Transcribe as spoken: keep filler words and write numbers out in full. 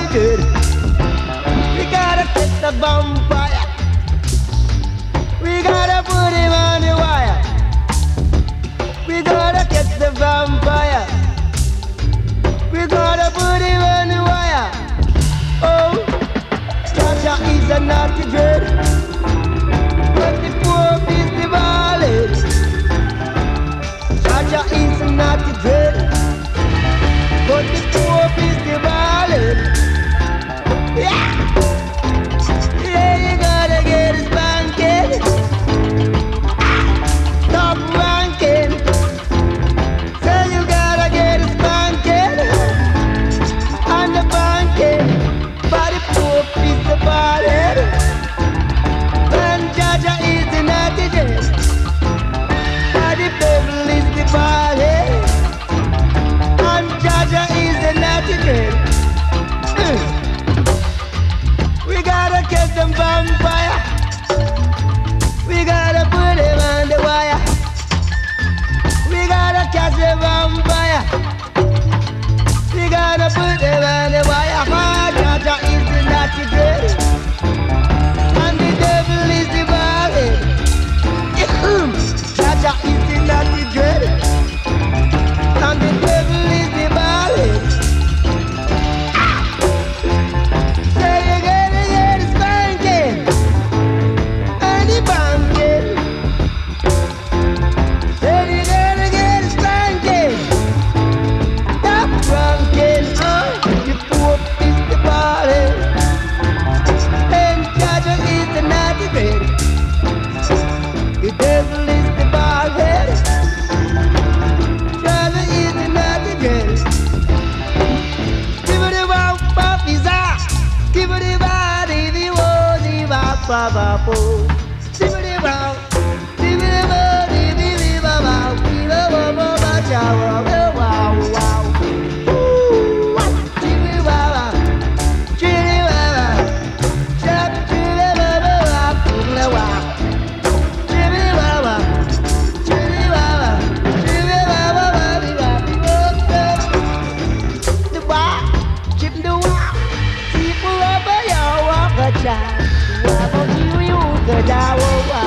good. We gotta get the vampire. We gotta put him on the wire. We gotta get the vampire. We gotta put him on the wire. Oh, Jaja is a naughty dread, but the poor is the violent. Jaja is a naughty dread, but the poor is the violent. Yeah, yeah, you gotta get his banking. Stop ranking. Say you gotta get his banking and the banking. But the poor is the violent. And Jaja is the naughty dread, but the devil is the violent. And Jaja is the naughty dread. Mm. We gotta catch them vampire. We gotta put him on the wire. We gotta catch the vampire. We gotta put him on the wire. Ah, Jaja is the naughty dread, and the devil is the violent. Jaja is the naughty dread, and the devil is the violent. Say you gotta get his banking and the banking. Say you gotta get his banking. Stop ranking, huh? The poor is the violent, and Jaja is the naughty dread. The devil is the violent. Jaja is the naughty dread. Give it a wow, pop, is that? Give it a body, the one, the bop, bop, bop, oh. Give it a wow, give it a body, the bop, bop, give it a wow, bop, bop, chow, wow, wow, wow. Ooh, what? Give it a wow, give it a wow, chop, give it a wow, give it a wow. Give it a wow, give it a wow, give it a wow, wow, the wow, give it a wow. People over your walk a child. Wow, you, you, the wow.